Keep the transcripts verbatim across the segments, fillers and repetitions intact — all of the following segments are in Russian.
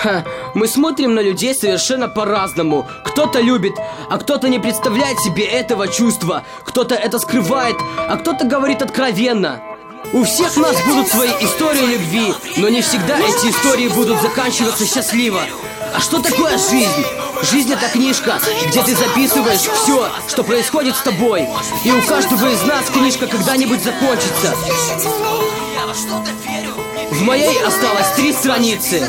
Ха, мы смотрим на людей совершенно по-разному. Кто-то любит, а кто-то не представляет себе этого чувства. Кто-то это скрывает, а кто-то говорит откровенно. У всех нас будут свои истории любви, но не всегда эти истории будут заканчиваться счастливо. А что такое жизнь? Жизнь — это книжка, где ты записываешь все, что происходит с тобой. И у каждого из нас книжка когда-нибудь закончится. В моей осталось три страницы,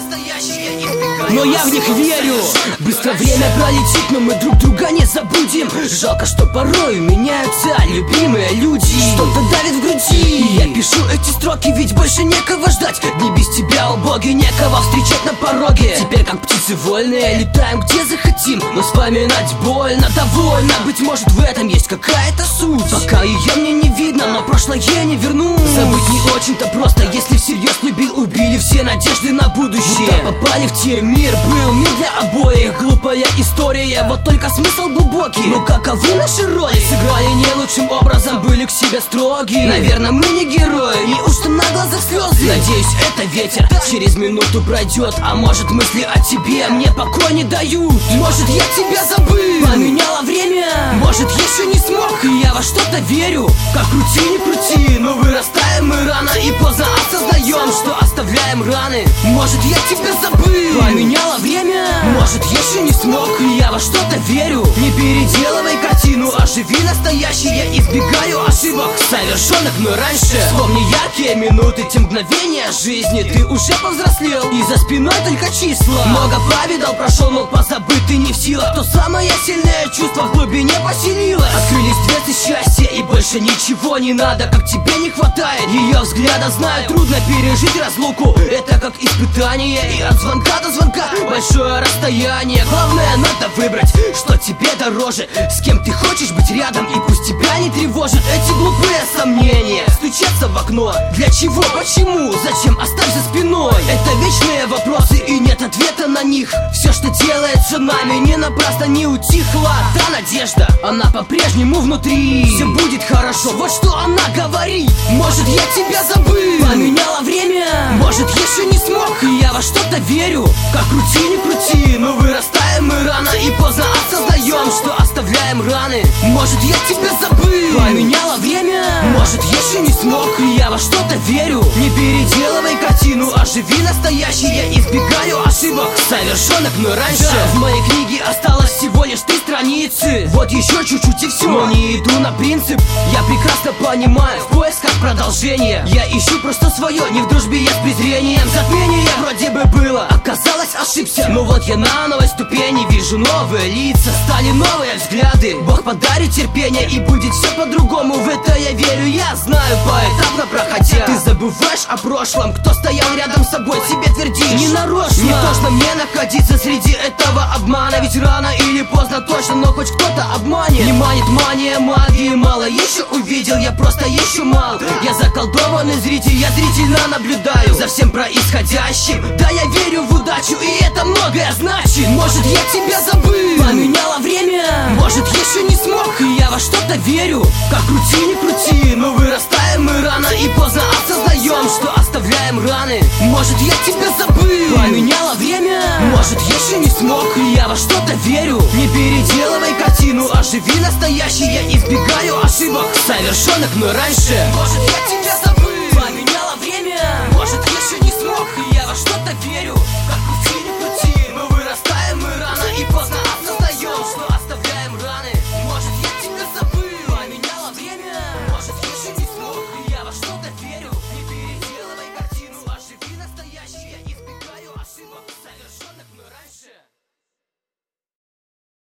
но я в них верю. Быстро время пролетит, но мы друг друга не забудем. Жалко, что порой меняются любимые люди. Что-то давит в груди, и я пишу эти строки, ведь больше некого ждать. Дни без тебя, о боги, некого встречать на пороге. Теперь как птицы вольные, летаем где захотим, но вспоминать больно, довольно. Быть может, в этом есть какая-то суть. Пока ее мне не видно, но прошлое не верну. Забыть не очень-то просто, если всерьез любил, убили все надежды на будущее. Будто попали в те мир, был мир для обоих. Глупая история, вот только смысл глубокий. Но каковы наши роли? Сыграли не лучшим образом, были к себе строги. Наверное, мы не герои, неужто на глазах слезы? Надеюсь, это ветер через минуту пройдет. А может, мысли о тебе мне покой не дают. Может, я тебя забыл, поменяло время. Может, еще не смог, и я во что-то верю. Как крути, не крути, но вырастаем мы рано и поздно осознаем, что оставляем раны. Может, я тебя забыл, поменяло время. Может, еще не смог, и я во что-то верю. Не переделывай картину, оживи настоящее. Я избегаю ошибок, совершенных мной раньше. Вспомни яркие минуты, те мгновения жизни. Ты уже повзрослел, и за спиной только числа. Много повидал, прошел, но позабыть ты не в силах. То самое сильное чувство в глубине поселилось. Открылись дверцы счастья, и больше ничего не надо. Как тебе не хватает ее взгляда, знаю, трудно пережить разлуку. Это как испытание, и от звонка до звонка большое расстояние. Главное, надо выбрать, что тебе дороже. С кем ты хочешь быть рядом, и пусть тебя не тревожат эти глупые сомнения. Стучаться в окно, для чего, почему, зачем, оставь за спиной. Это вечные вопросы, и нет ответа на них. Все, что делается нами, не напрасно не утихла. Та надежда, она по-прежнему внутри. Все будет хорошо, вот что она говорит. Может, я тебя забыл, поменяло время. Может, еще не смог, и я во что-то верю. Как крути, не крути, но вырастаем мы рано и поздно осознаем, что оставляем раны. Может, я тебя забыл, поменяло время. Может, еще не смог, и я во что-то верю. Не переделывай картину, оживи настоящее. Я избегаю ошибок, совершенных мной раньше. Да, в моей книге осталось всего лишь три страницы. Вот еще чуть-чуть и все, но не иду на принцип. Я прекрасно понимаю, в поисках продолжения. Я ищу просто свое, не в дружбе я с презрением. Затмение вроде бы было, оказалось ошибся. Но вот я на новой ступени, вижу новые лица, стали новые взгляды. Бог подарит терпение, и будет все по-другому. В это я верю, я знаю, поэтапно проходя. Ты забываешь о прошлом, кто стоял рядом с собой, себе твердишь не нарочно. Не должно мне находиться среди этого обмана, ведь рано или поздно точно, но хоть кто-то обманет. Не манит мания магии, мало еще увидел, я просто еще мал. Я заколдованный зритель, я зрительно наблюдаю за всем происходящим. Да, я верю в удачу, и это многое значит. Может, я тебя забыл, поменяло время. Может, еще не смог, и я во что-то верю. Как крути, не крути, но вырастаем мы рано и поздно осознаем, что оставляем раны. Может, я тебя забыл, поменяло время. Может, еще не смог, и я во что-то верю. Не переделывай картину, оживи настоящее. Я избегаю ошибок, совершенных мной раньше. Может, я тебя забыл.